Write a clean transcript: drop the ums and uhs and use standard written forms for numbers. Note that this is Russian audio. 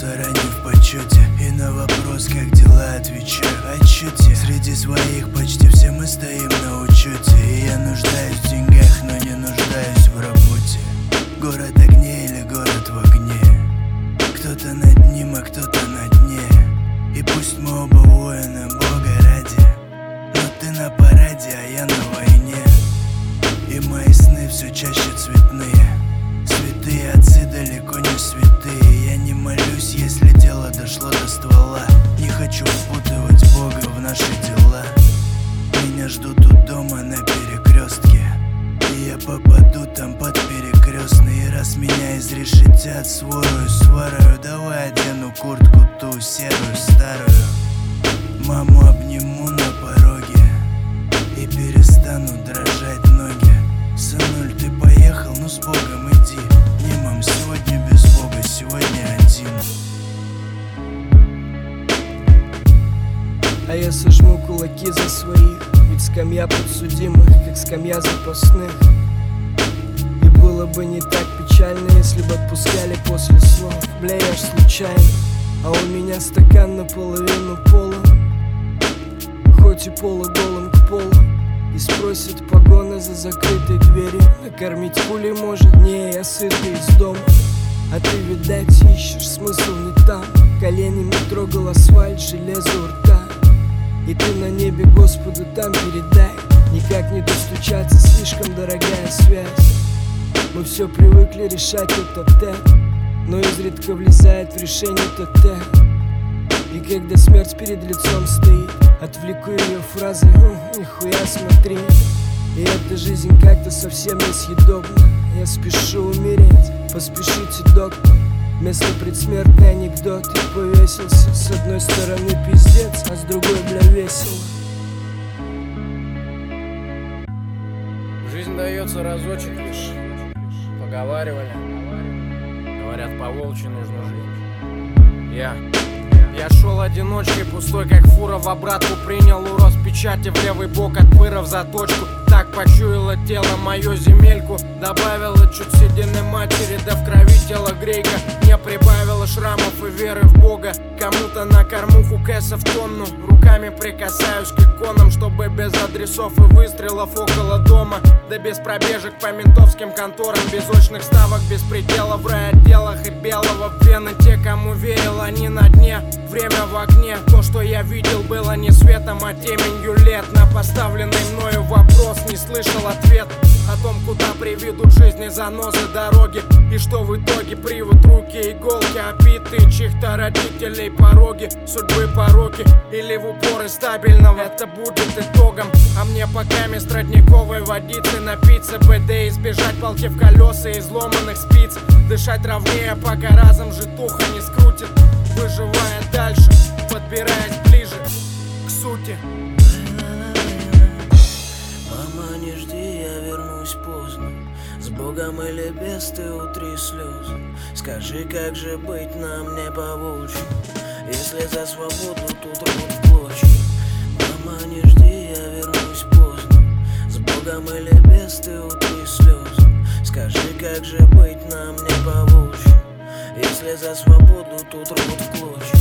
стороне в почете, и на вопрос, как дела, отвечаю отчете. Среди своих почти все мы стоим на учете, и я нуждаюсь в деньгах, но не нуждаюсь в работе. Город огней или город в огне, кто-то над ним, а кто-то на дне. И пусть мы оба воины Бога ради, но ты на параде, а я на войне. И мои сны все чаще цветные. Святые отцы далеко не святые. Я не молюсь, если дело дошло до ствола. Не хочу впутывать Бога в наши дела. Меня ждут у дома на перекрестке, и я попаду там под перекрестный. И раз меня изрешетят сворою сварою, давай одену куртку ту серую старую. Маму обниму на пороге и перестану дрожать ноги. Сынуль, ты поехал, ну с Богом иди. Не, мам, сегодня без Бога, сегодня один. А я сожму кулаки за своих, ведь скамья подсудимых, как скамья запасных. И было бы не так печально, если бы отпускали после слов. Бля, я ж случайно, а у меня стакан наполовину полон, хоть и полуголым к полу. И спросит погоны за закрытой дверью, накормить пулей может. Не, я сытый из дома, а ты, видать, ищешь смысл не там. Коленями трогал асфальт, железо у рта. И ты на небе Господу там передай. Никак не достучаться, слишком дорогая связь. Мы все привыкли решать это, но изредка влезает в решение ТТ. И когда смерть перед лицом стоит, отвлеку ее фразой: нихуя смотри. И эта жизнь как-то совсем несъедобна. Я спешу умереть, поспешите, доктор. Вместо предсмертный анекдот. Я повесился, с одной стороны пиздец, а с другой, бля, весело. Жизнь дается разочек лишь. Поговаривали, говорят, по волчьи нужно жить. Я шел одиночкой, пустой как фура. В обратку принял урос печати, в левый бок от пыра в заточку. Так почуяло тело мою земельку. Добавила чуть седины матери, да в крови тело грейка. Не прибавила шрамов и веры в Бога. Кому-то на кормуху кэса в тонну. Руками прикасаюсь к иконам, чтобы без адресов и выстрелов около дома. Да без пробежек по ментовским конторам, без очных ставок, без предела в райотделах и белого в вены. Те, кому верил, они на дне. Время в огне, то, что я видел, было не светом, а теменью лет. На поставленный мною вопрос не слышал ответ о том, куда приведут жизни занозы дороги. И что в итоге привод руки, иголки, опитые чьих-то родителей пороги, судьбы пороки или в упоры стабильного. Это будет итогом, а мне пока мест родниковой водицы напиться, БД избежать палки в колеса и изломанных спиц. Дышать ровнее, пока разом житуха не скрутит, выживая дальше, подбираясь ближе к сути. Мама, не жди, я вернусь поздно. С Богом или без, ты утри слезы. Скажи, как же быть нам не по-волчьи, если за свободу тут рвут в клочья. Мама, не жди, я вернусь поздно. С Богом или без, ты утри слезы. Скажи, как же быть нам не по-волчьи, если за свободу тут рвут в клочья.